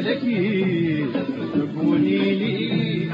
لك تكوني لي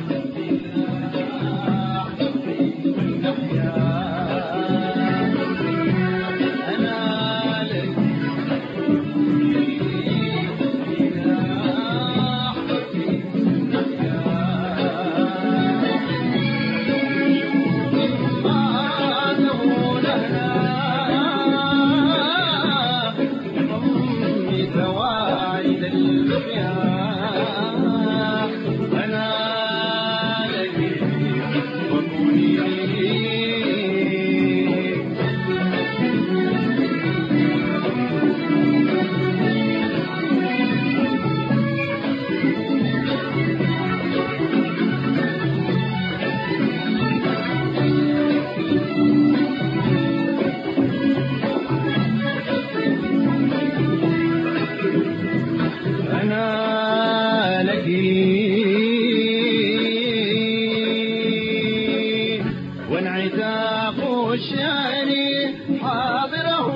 وانعتاق الشأن حاضره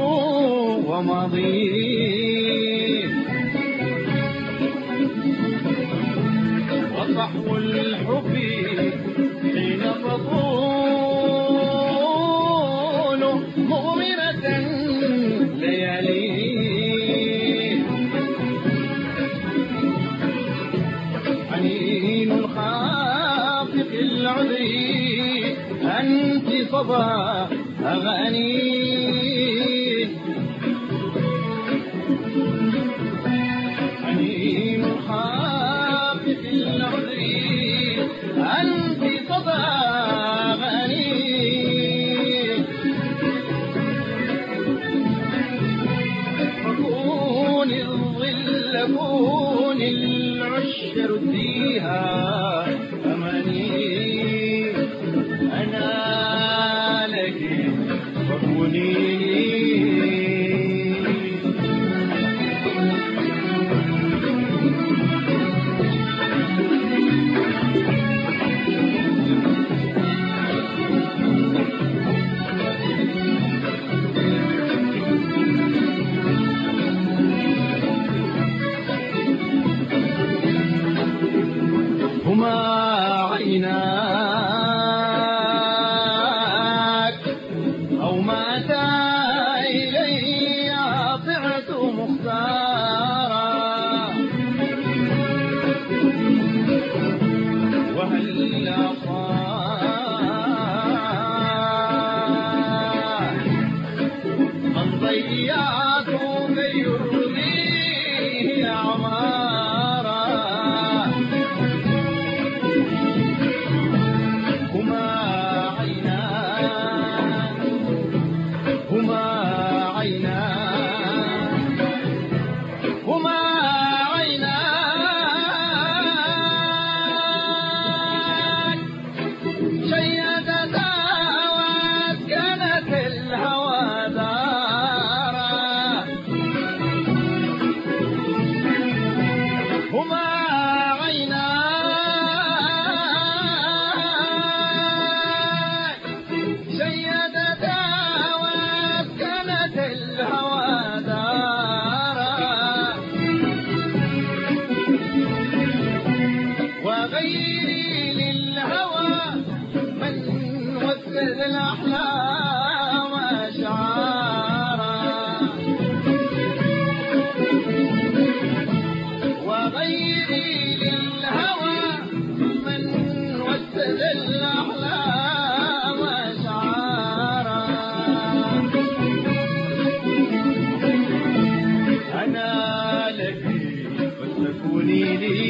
وماضيه وصحو الحب حين تطول مغمرة لياليه حنين الخافق العذري أنت صبا أغاني حنين خافق العذري أنت صبا أغاني فكون الظل كون العش رديها أماني أنا لك وكوني هما عيناك أو مات إلي طعت مختارا وهل صاح من ضيعت كي يرضيه أعمارا هما عيناك هما عيناك هما عيناك شيدتا واسكنت الهوى دارا هما عيناك شيدتا واسكنت الهوى دارا وغيري للهوى من وسد الأحلام شعارا وغيري للهوى من وسد الأحلام شعارا أنا لك وتكوني لي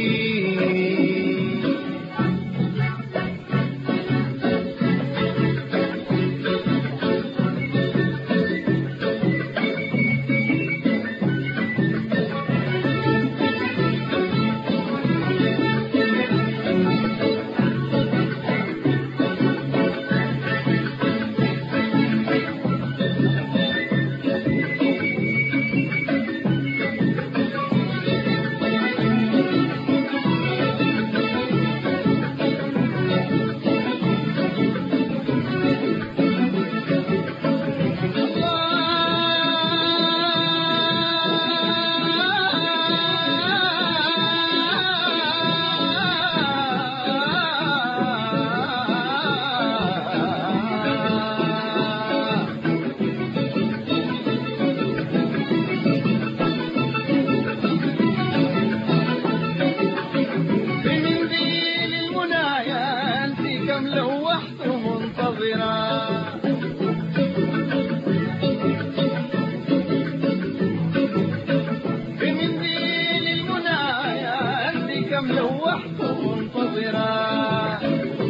كم لوحت منتظرا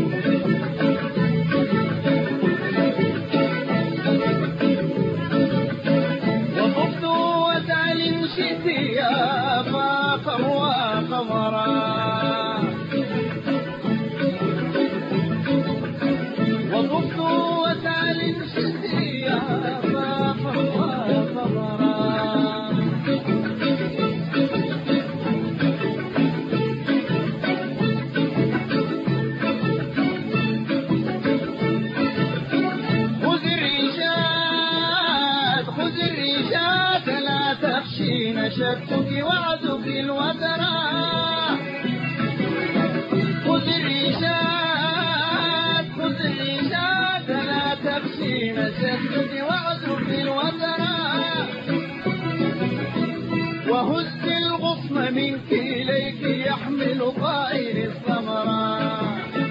وطفت وسعل شئت يا فاقا وقمرا وطفت وسعل شئت يا فاقا وقمرا لا تخشين شكك وعدك الوترا خذ الرشاد لا تخشين شكك وعدك الوترا وهز الغصن منك إليك يحمل طائر الثمرا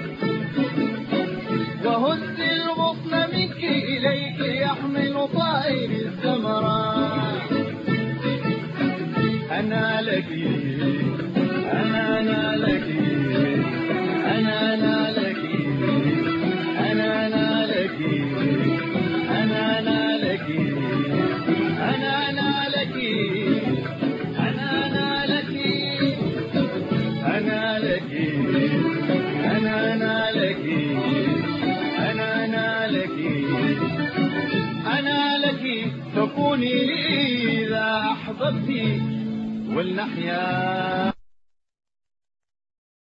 وهز الغصن منك إليك يحمل طائر الثمرا أنا لك أنا لك أنا لك أنا لك أنا لك أنا لك أنا لك أنا لك أنا لك أنا لك أنا لك فكوني لي إذا أحببت ولنحيا